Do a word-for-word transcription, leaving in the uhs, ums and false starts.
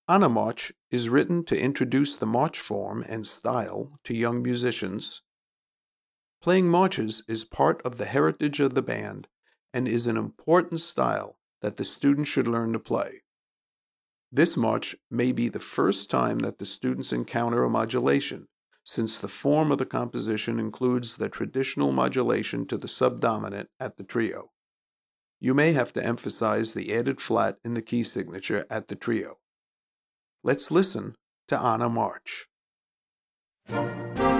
Anna March is written to introduce the march form and style to young musicians. Playing marches is part of the heritage of the band and is an important style that the students should learn to play. This march may be the first time that the students encounter a modulation, since the form of the composition includes the traditional modulation to the subdominant at the trio. You may have to emphasize the added flat in the key signature at the trio. Let's listen to Anna March.